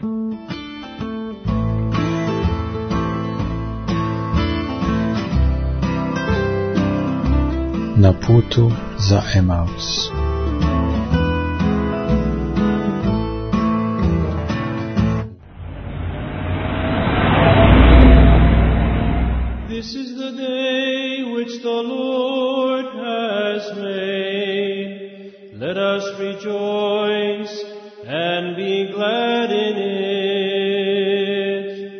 Na putu za Emaus. This is the day which the Lord has made. Let us rejoice and be glad in it.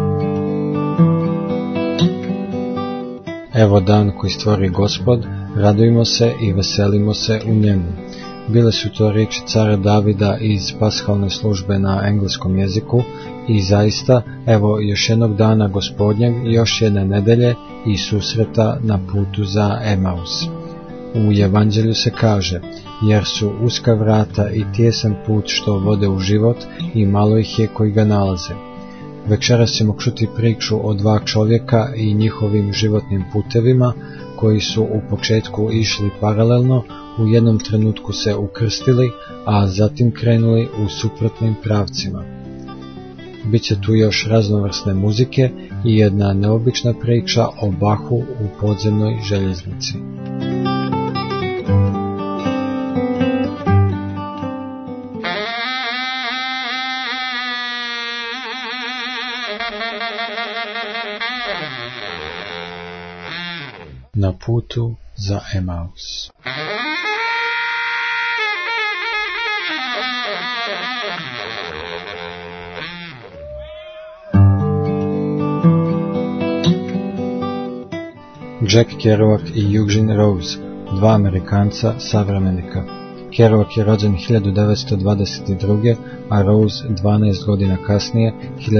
Evo dan koji stvori Gospod, radujmo se i veselimo se u njemu. Bile su to riječi cara Davida iz pashalne službe na engleskom jeziku i zaista, evo još jednog dana Gospodnjeg, još jedne nedelje i susreta na putu za Emaus. U Evanđelju se kaže, jer su uska vrata i tijesan put što vode u život i malo ih je koji ga nalaze. Večeras ćemo čuti priču o dva čovjeka i njihovim životnim putevima koji su u početku išli paralelno, u jednom trenutku se ukrstili, a zatim krenuli u suprotnim pravcima. Biće tu još raznovrsne muzike i jedna neobična priča o Bahu u podzemnoj željeznici. Na putu za Emaus. Jack Kerouac i Eugene Rose, dva Amerikanca savremenika. Kerouac je rođen 1922. a Rose 12 godina kasnije,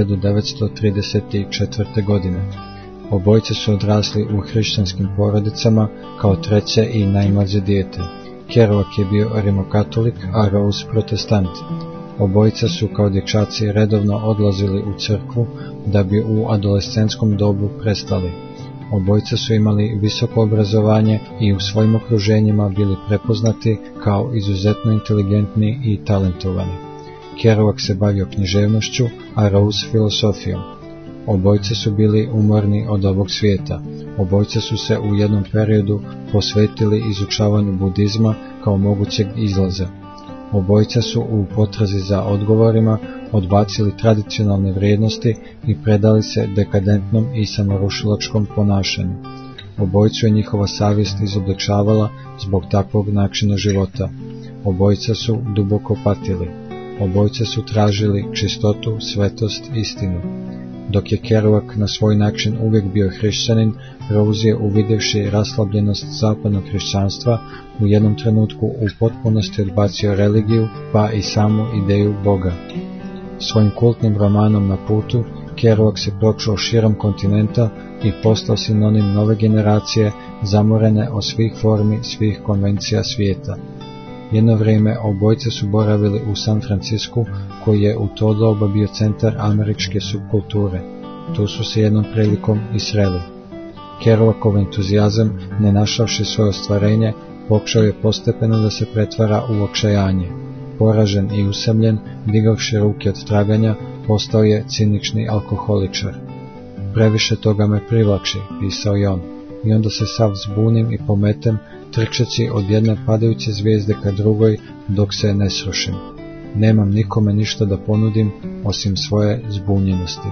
1934. godine. Obojice su odrasli u hrišćanskim porodicama kao treće i najmlađe dijete. Kerouac je bio rimokatolik, a Rose protestant. Obojica su kao dječaci redovno odlazili u crkvu da bi u adolescentskom dobu prestali. Obojica su imali visoko obrazovanje i u svojim okruženjima bili prepoznati kao izuzetno inteligentni i talentovani. Kerouac se bavio književnošću, a Rose filosofijom. Obojice su bili umorni od ovog svijeta. Obojice su se u jednom periodu posvetili izučavanju budizma kao mogućeg izlaza. Obojice su u potrazi za odgovorima odbacili tradicionalne vrijednosti i predali se dekadentnom i samorušilačkom ponašanju. Obojicu je njihova savjest izobličavala zbog takvog načina života. Obojica su duboko patili. Obojica su tražili čistotu, svetost, istinu. Dok je Kerouac na svoj način uvijek bio hrišćanin, Rose je, uvidjevši raslabljenost zapadnog hrišćanstva, u jednom trenutku u potpunosti odbacio religiju, pa i samu ideju Boga. Svojim kultnim romanom Na putu, Kerouac se pročuo širom kontinenta i postao sinonim nove generacije, zamorene od svih formi, svih konvencija svijeta. Jedno vrijeme obojice su boravili u San Francisku, koji je u to doba bio centar američke subkulture. Tu su se jednom prilikom i sreli. Kerouacov entuzijazam, ne našavši svoje ostvarenje, počeo je postepeno da se pretvara u očajanje. Poražen i usamljen, digavši ruke od traganja, postao je cinični alkoholičar. Previše toga me privlači, pisao je on, i onda se sav zbunim i pometem, trčeći od jedne padajuće zvijezde ka drugoj dok se ne srušim. Nemam nikome ništa da ponudim osim svoje zbunjenosti.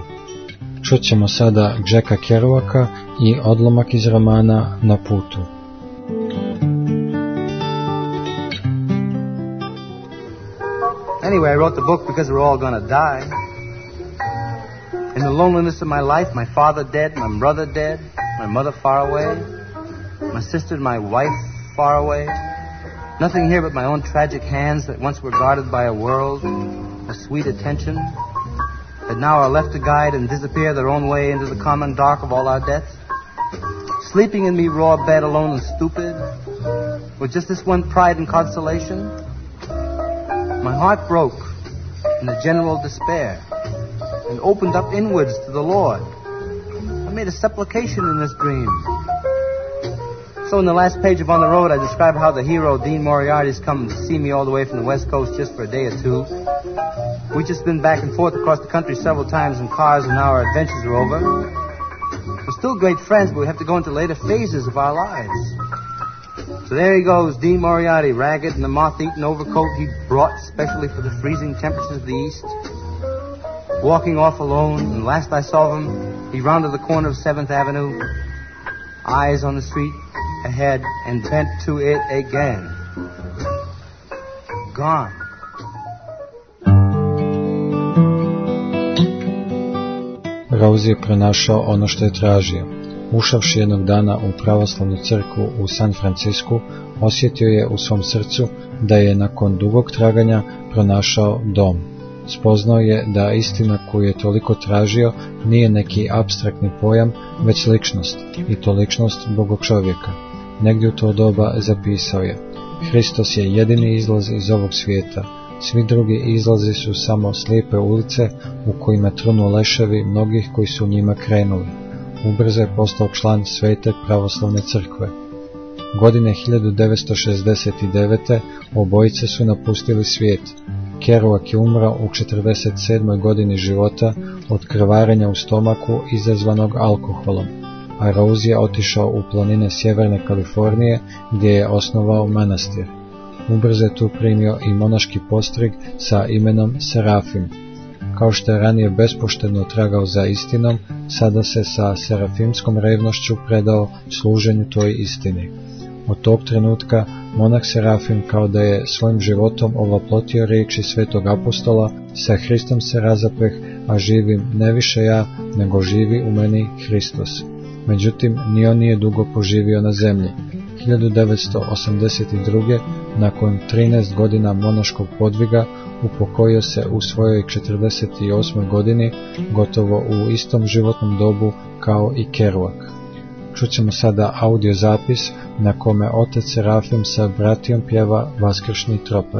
Čućemo sada Jacka Kerouaca i odlomak iz romana Na putu. Anyway, I wrote the book because we're all gonna die. In the loneliness of my life, my father dead, my brother dead, my mother far away, my sister and my wife far away. Nothing here but my own tragic hands that once were guarded by a world, a sweet attention, that now are left to guide and disappear their own way into the common dark of all our deaths. Sleeping in me raw bed alone and stupid, with just this one pride and consolation. My heart broke in a general despair and opened up inwards to the Lord. I made a supplication in this dream. So in the last page of On the Road, I describe how the hero, Dean Moriarty, has come to see me all the way from the West Coast just for a day or two. We've just been back and forth across the country several times in cars, and now our adventures are over. We're still great friends, but we have to go into later phases of our lives. So there he goes, Dean Moriarty, ragged in the moth-eaten overcoat he brought specially for the freezing temperatures of the East. Walking off alone, and last I saw him, he rounded the corner of 7th Avenue, eyes on the street ahead, and bent to it again. Gone. Rosie je pronašao ono što je tražio. Ušavši jednog dana u pravoslavnu crkvu u San Francisku, osjetio je u svom srcu da je nakon dugog traganja pronašao dom. Spoznao je da istina koju je toliko tražio nije neki apstraktni pojam, već ličnost, i to ličnost Bogog čovjeka. Negdje u to doba zapisao je: Hristos je jedini izlaz iz ovog svijeta. Svi drugi izlazi su samo slijepe ulice u kojima trunu leševi mnogih koji su njima krenuli. Ubrzo je postao član Svete pravoslavne crkve. Godine 1969. obojice su napustili svijet. Kerouac je umro u 47. godini života od krvarenja u stomaku izazvanog alkoholom, a Rosie je otišao u planine sjeverne Kalifornije gdje je osnovao manastir. Ubrzo je tu primio i monaški postrig sa imenom Serafim. Kao što je ranije bespoštedno tragao za istinom, sada se sa serafimskom revnošću predao služenju toj istini. Od tog trenutka monah Serafim, kao da je svojim životom ovaplotio riječi svetog apostola, sa Hristom se razapeh, a živim ne više ja, nego živi u meni Hristos. Međutim, ni on nije dugo poživio na zemlji. 1982. nakon 13 godina monaškog podviga, upokojio se u svojoj 48. godini, gotovo u istom životnom dobu kao i Kerouac. Čućemo sada audio zapis na kome otac Serafim sa bratijom pjeva Vaskršnji tropar.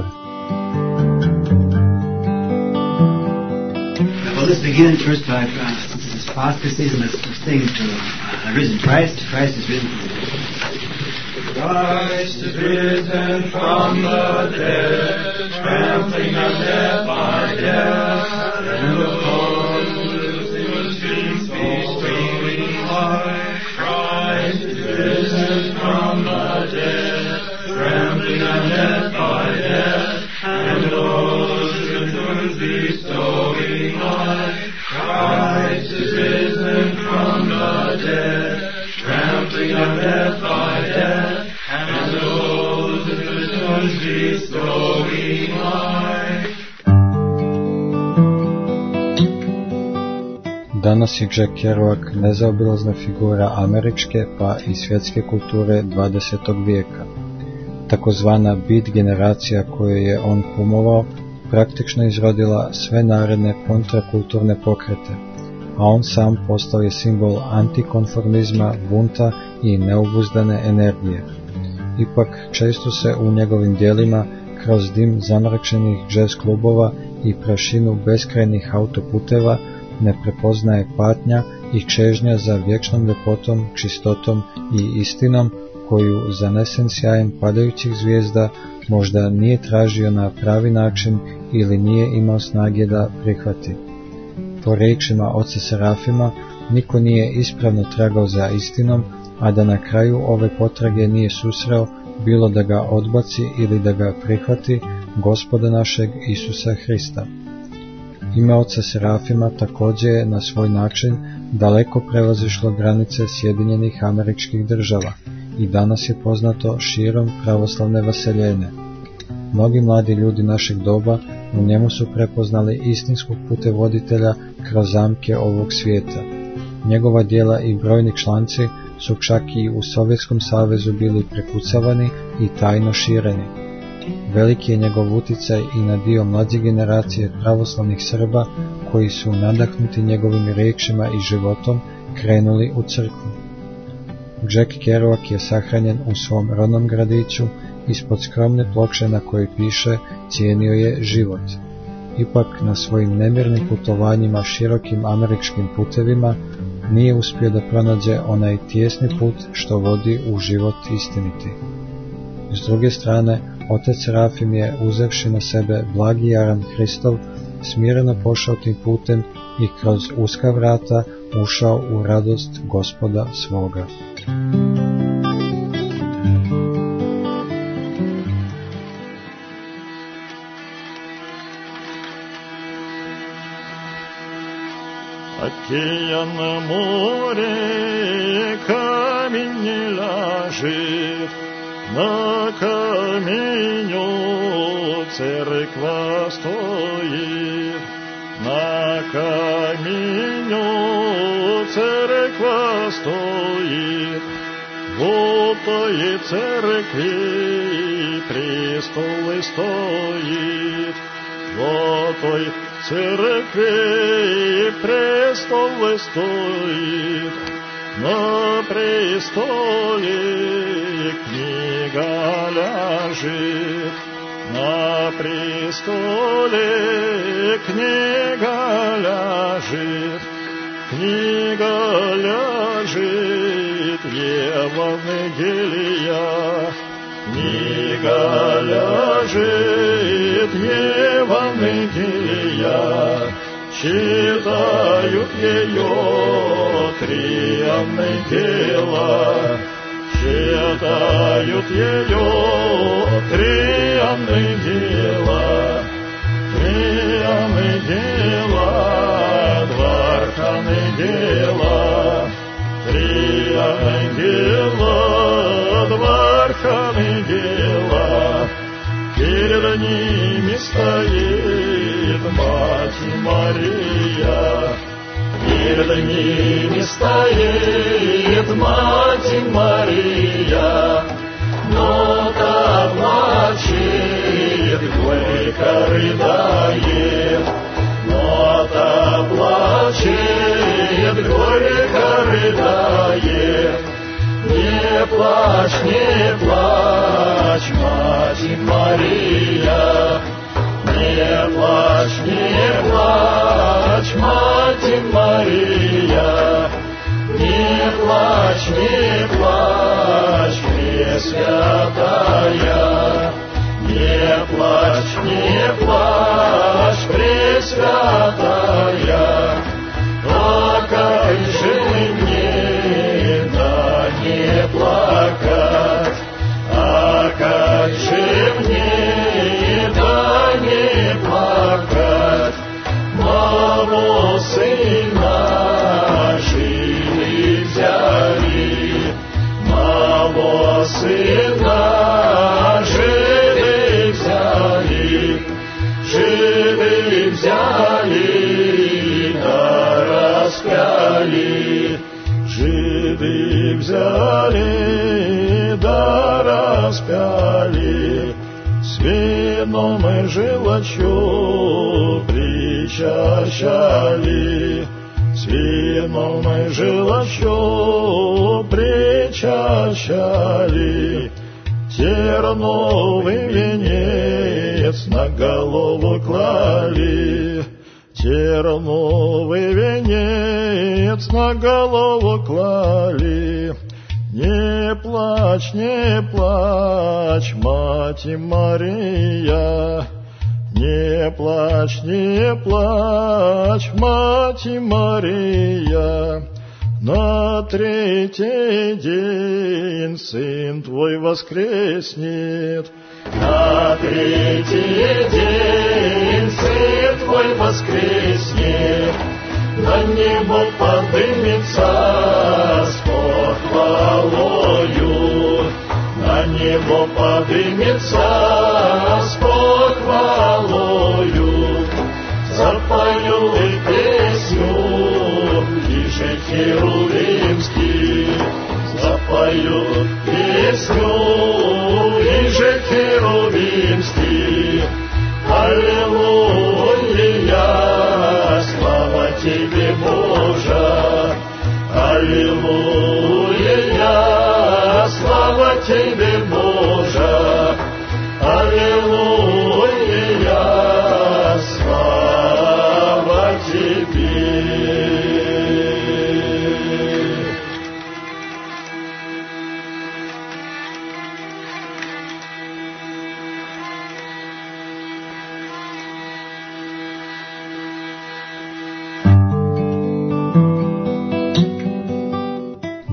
Well, let's begin first by this apostasy, and let's sing to risen Christ. Christ is risen from the dead. Christ is risen from the dead, trampling of death by death, and the loathsome streams be streaming high. Christ is risen from the dead, trampling of death by death, and the loathsome be stowing high. Christ is risen from the dead, trampling of death by death, and those in the stones be stowing high. Danas je Jack Kerouac nezaobilazna figura američke pa i svjetske kulture 20. vijeka. Takozvana beat generacija koju je on kumovao praktično izrodila sve naredne kontrakulturne pokrete, a on sam postao je simbol antikonformizma, bunta i neobuzdane energije. Ipak često se u njegovim djelima kroz dim zamračenih jazz klubova i prašinu beskrajnih autoputeva ne prepoznaje patnja i čežnja za vječnom ljepotom, čistotom i istinom koju zanesen sjajem padajućih zvijezda možda nije tražio na pravi način ili nije imao snage da prihvati. Po riječima oca Serafima, niko nije ispravno tragao za istinom, a da na kraju ove potrage nije susreo, bilo da ga odbaci ili da ga prihvati, Gospoda našeg Isusa Hrista. Ime oca Serafima također je na svoj način daleko prevazišlo granice Sjedinjenih Američkih Država i danas je poznato širom pravoslavne vaseljene. Mnogi mladi ljudi našeg doba u njemu su prepoznali istinskog putevoditelja kroz zamke ovog svijeta. Njegova djela i brojni članci su čak i u Sovjetskom savezu bili prekucavani i tajno šireni. Veliki je njegov utjecaj i na dio mlađe generacije pravoslavnih Srba koji su nadahnuti njegovim riječima i životom krenuli u crkvu. Jack Kerouac je sahranjen u svom rodnom gradiću ispod skromne ploče na kojoj piše cijenio je život. Ipak na svojim nemirnim putovanjima širokim američkim putevima nije uspio da pronađe onaj tijesni put što vodi u život istiniti. S druge strane, otac Serafim je, uzevši na sebe blagi jaran Hristov, smireno pošao tim putem i kroz uska vrata ušao u radost Gospoda svoga. Океан море, камень не ляжет, на каменю церква стоит, на каменю церква стоит, в той церкви престолы стоит, в той церкви престолы стоит, на престоле книга ляжет, на престоле книга ляжет, книга ляжет Евангелия, книга ляжет Евангелия, читают ее три ангела, читают ее три ангела, два архангела, три ангела, два архангела, перед ними стоит Мать Мария, перед ними стоит Мать Мария, но та плачет, горько рыдает, но та плачет, горько рыдает. Не плачь, Мать Мария, не плачь, Мать Мария, не плачь, Пресвятая, не плачь, Пресвятая, а как же мне не плакать, а как же мне не плакать, моего сына жили взяли, моего сына жили взяли, да распяли. Жиды взяли, да распяли, с вином и желчью причащали, с вином и желчью причащали, терновый венец на голову клали, терновый венец на голову клали. Не плачь, Мать Мария, не плачь, Мать Мария, на третий день Сын Твой воскреснет, на третий день Сын Твой воскреснет, на небо поднимется с похвалою, на небо поднимется с похвалою, запою и песню лише херувимский, запою песню лише херувимский, аллилуйя.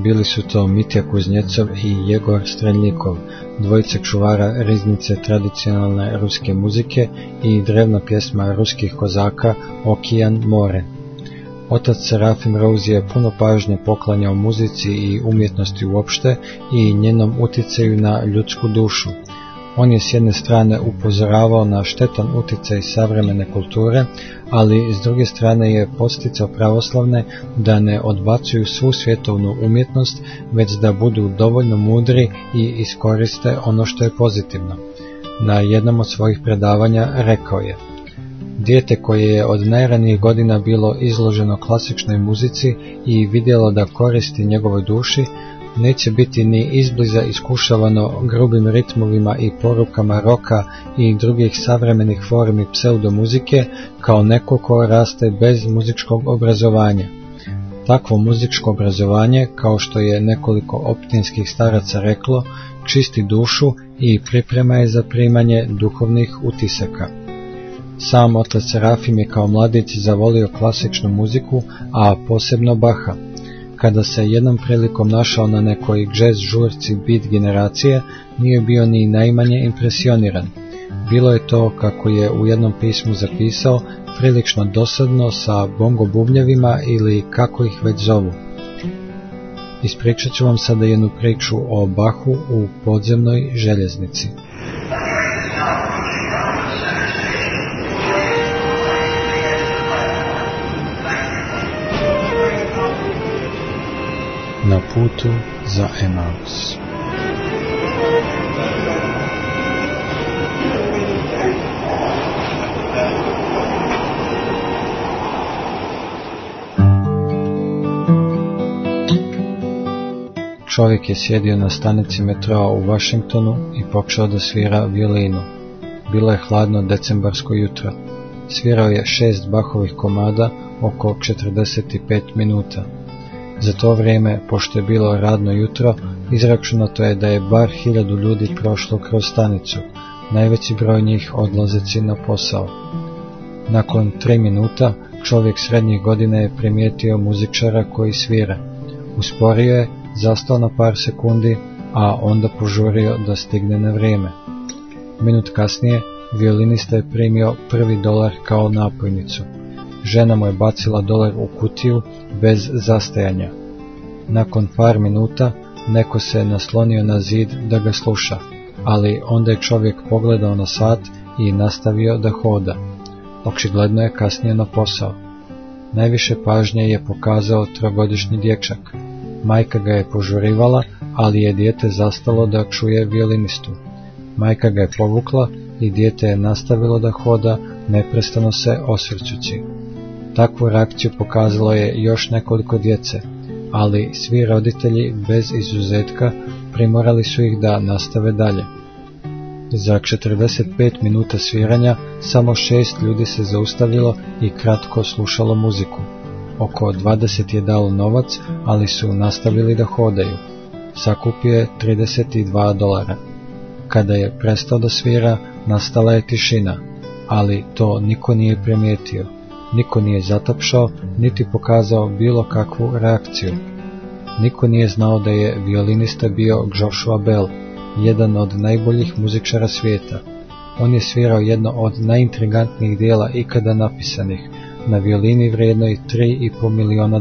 Bili su to Mitja Kuznjecov i Jegor Streljnikov, dvojice čuvara riznice tradicionalne ruske muzike i drevna pjesma ruskih kozaka Okijan more. Otac Serafim Rose je puno pažnje poklanjao muzici i umjetnosti uopšte i njenom utjecaju na ljudsku dušu. On je s jedne strane upozoravao na štetan utjecaj savremene kulture, ali s druge strane je podsticao pravoslavne da ne odbacuju svu svjetovnu umjetnost, već da budu dovoljno mudri i iskoriste ono što je pozitivno. Na jednom od svojih predavanja rekao je: dijete koje je od najranijih godina bilo izloženo klasičnoj muzici i vidjelo da koristi njegovoj duši, neće biti ni izbliza iskušavano grubim ritmovima i porukama roka i drugih savremenih formi pseudomuzike kao neko ko raste bez muzičkog obrazovanja. Takvo muzičko obrazovanje, kao što je nekoliko optinskih staraca reklo, čisti dušu i priprema je za primanje duhovnih utisaka. Sam otac Serafim je kao mladić zavolio klasičnu muziku, a posebno Bacha. Kada se jednom prilikom našao na nekoj jazz žurci Beat generacije, nije bio ni najmanje impresioniran. Bilo je to, kako je u jednom pismu zapisao, prilično dosadno sa bongo bubnjevima ili kako ih već zovu. Ispričat ću vam sada jednu priču o Bachu u podzemnoj željeznici. Na putu za Emaus. Čovjek je sjedio na stanici metroa u Washingtonu i počeo da svira violinu. Bilo je hladno decembarsko jutro. Svirao je 6 Bachovih komada oko 45 minuta. Za to vrijeme, pošto je bilo radno jutro, izračunato je da je bar 1000 ljudi prošlo kroz stanicu, najveći broj njih odlazeći na posao. Nakon 3 minuta, čovjek srednjih godina je primijetio muzičara koji svira. Usporio je, zastao na par sekundi, a onda požurio da stigne na vrijeme. Minut kasnije, violinista je primio $1 kao napojnicu. Žena mu je bacila $1 u kutiju bez zastajanja. Nakon par minuta neko se naslonio na zid da ga sluša, ali onda je čovjek pogledao na sat i nastavio da hoda. Očigledno je kasnije na posao. Najviše pažnje je pokazao 3-godišnji dječak. Majka ga je požurivala, ali je dijete zastalo da čuje violinistu. Majka ga je povukla i dijete je nastavilo da hoda, neprestano se osvrćući. Takvu reakciju pokazalo je još nekoliko djece, ali svi roditelji bez izuzetka primorali su ih da nastave dalje. Za 45 minuta sviranja samo 6 ljudi se zaustavilo i kratko slušalo muziku. Oko 20 je dalo novac, ali su nastavili da hodaju. Sakupio je $32. Kada je prestao da svira, nastala je tišina, ali to niko nije primijetio. Niko nije zatapšao, niti pokazao bilo kakvu reakciju. Niko nije znao da je violinista bio Joshua Bell, jedan od najboljih muzičara svijeta. On je svirao jedno od najintrigantnijih dijela ikada napisanih, na violini vrijednoj $3,5 miliona.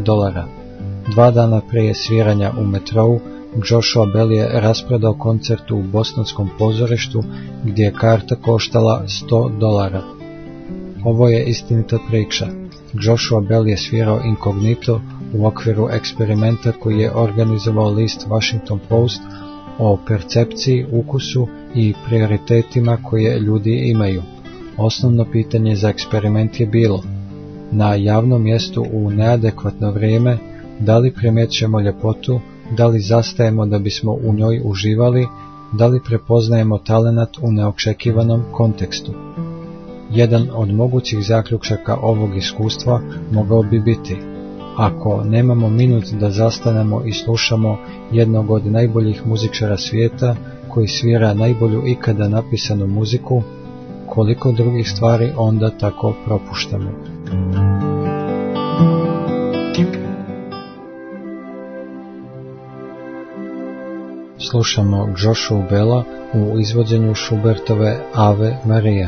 2 dana prije sviranja u metrou, Joshua Bell je rasprodao koncert u bostonskom pozorištu gdje je karta koštala $100. Ovo je istinita priča. Joshua Bell je svirao inkognito u okviru eksperimenta koji je organizovao list Washington Post o percepciji, ukusu i prioritetima koje ljudi imaju. Osnovno pitanje za eksperiment je bilo: na javnom mjestu u neadekvatno vrijeme, da li primjećujemo ljepotu, da li zastajemo da bismo u njoj uživali, da li prepoznajemo talenat u neočekivanom kontekstu. Jedan od mogućih zaključaka ovog iskustva mogao bi biti: ako nemamo minut da zastanemo i slušamo jednog od najboljih muzičara svijeta koji svira najbolju ikada napisanu muziku, koliko drugih stvari onda tako propuštamo. slušamo Joshua Bella u izvođenju Schubertove Ave Maria.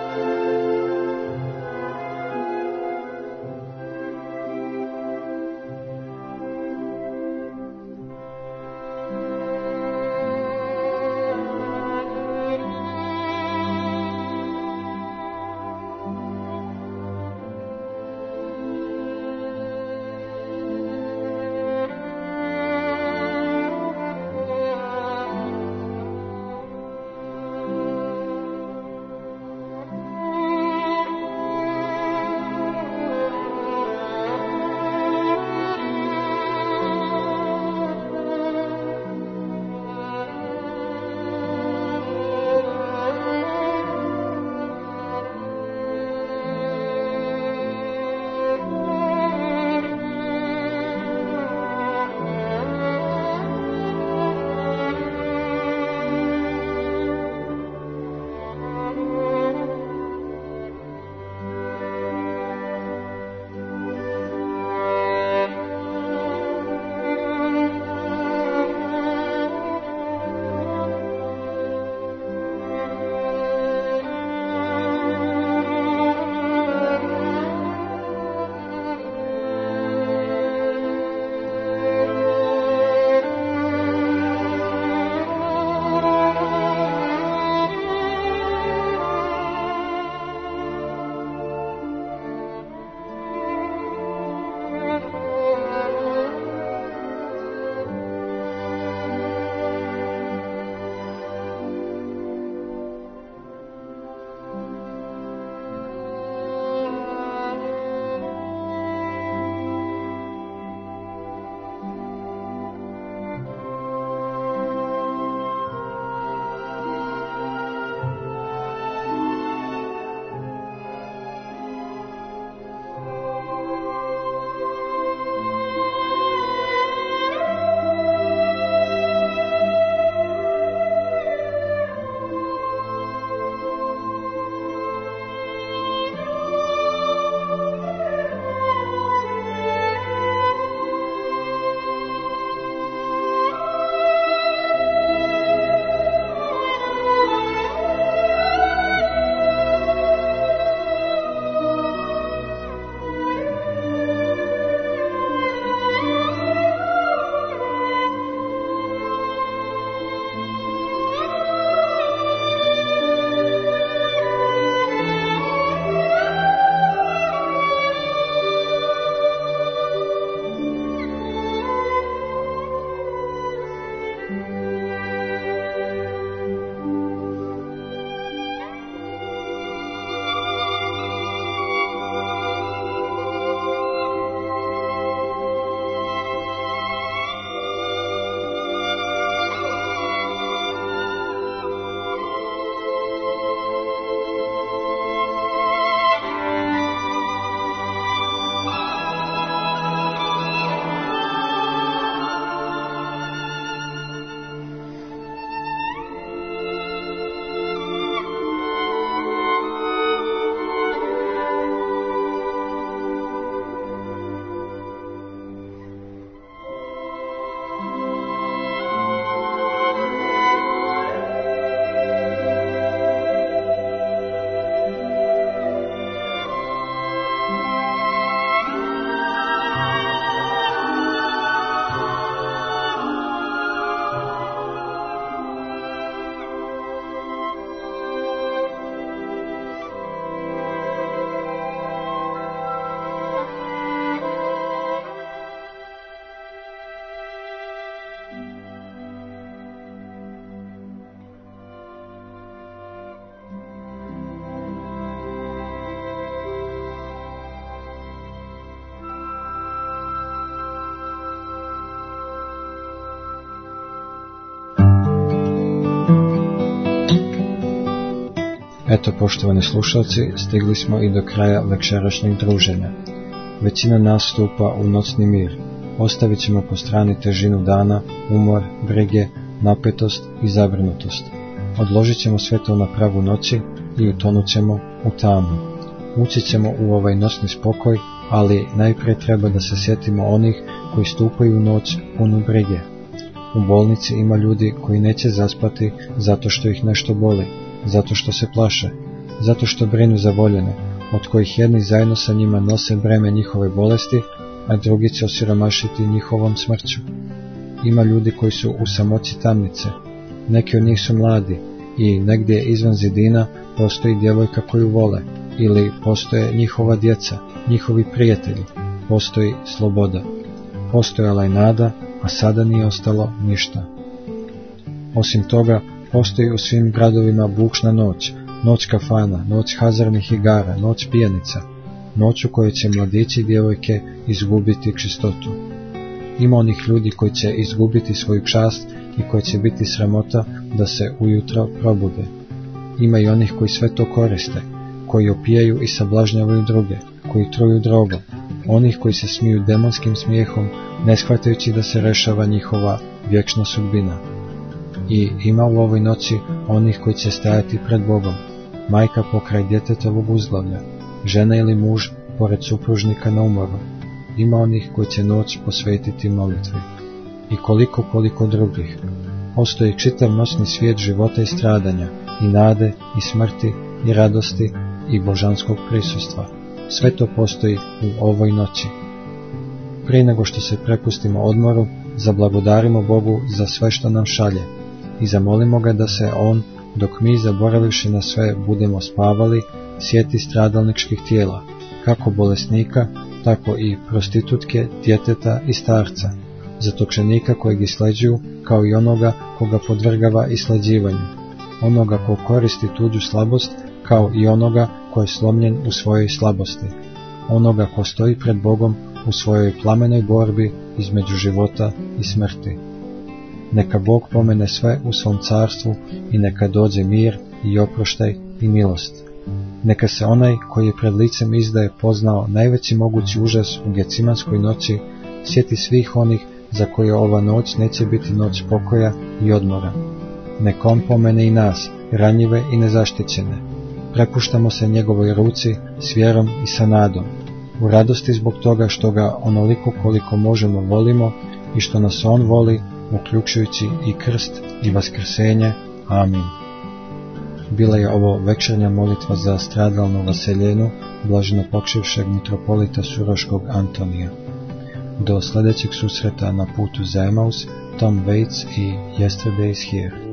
Eto, poštovani slušalci, stigli smo i do kraja večerašnjeg druženja. Većina nas stupa u nocni mir. Ostavit ćemo po strani težinu dana, umor, brige, napetost i zabrinutost. Odložit ćemo sve to na pragu noći i utonut ćemo u tamu. Ući ćemo u ovaj nosni spokoj, ali najprije treba da se sjetimo onih koji stupaju u noć punu brige. U bolnici ima ljudi koji neće zaspati zato što ih nešto boli, zato što se plaše, zato što brinu za voljene, od kojih jedni zajedno sa njima nose breme njihove bolesti, a drugi će osiromašiti njihovom smrću. Ima ljudi koji su u samoći tamnice, neki od njih su mladi i negdje izvan zidina postoji djevojka koju vole, ili postoje njihova djeca, njihovi prijatelji, postoji sloboda. Postojala je nada, a sada nije ostalo ništa. Osim toga, postoji u svim gradovima bučna noć, noć kafana, noć hazardnih igara, noć pijanica, noć u kojoj će mladići i djevojke izgubiti čistotu. Ima onih ljudi koji će izgubiti svoju čast i koji će biti sramota da se ujutro probude. Ima i onih koji sve to koriste, koji opijaju i sablažnjavaju druge, koji truju drogom, onih koji se smiju demonskim smijehom, ne shvatajući da se rešava njihova vječna sudbina. I ima u ovoj noći onih koji će stajati pred Bogom, majka pokraj djetetovog uzglavlja, žena ili muž pored supružnika na umoru. Ima onih koji će noć posvetiti molitvi. I koliko drugih. Postoji čitav noćni svijet života i stradanja, i nade, i smrti, i radosti, i božanskog prisustva. Sve to postoji u ovoj noći. Prije nego što se prepustimo odmoru, zablagodarimo Bogu za sve što nam šalje i zamolimo ga da se On, dok mi, zaboravivši na sve, budemo spavali, sjeti stradalničkih tijela, kako bolesnika, tako i prostitutke, djeteta i starca, zatočenika kojeg isleđuju, kao i onoga koga podvrgava isleđivanju, onoga ko koristi tuđu slabost, kao i onoga ko je slomljen u svojoj slabosti, onoga ko stoji pred Bogom u svojoj plamenoj borbi između života i smrti. Neka Bog pomene sve u svom carstvu i neka dođe mir i oproštaj i milost. Neka se onaj koji je pred licem izdaje poznao najveći mogući užas u Gecimanskoj noći, sjeti svih onih za koje ova noć neće biti noć pokoja i odmora. Neka on pomene i nas, ranjive i nezaštićene. Prepuštamo se njegovoj ruci s vjerom i sa nadom, u radosti zbog toga što ga onoliko koliko možemo volimo i što nas on voli, uključujući i krst i vaskrsenje. Amin. Bila je ovo večernja molitva za stradalnu vaseljenu blaženopočivšeg mitropolita Suroškog Antonija. Do sljedećeg susreta na putu za Emaus, Tom Waits i Yesterday is Here.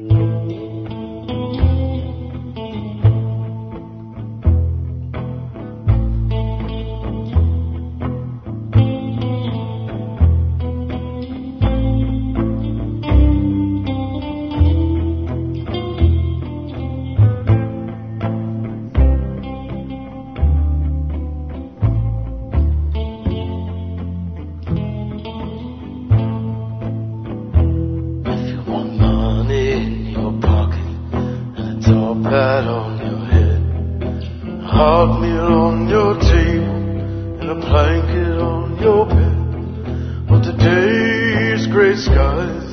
Pat on your head, a hot meal on your table, and a blanket on your bed. But today's gray skies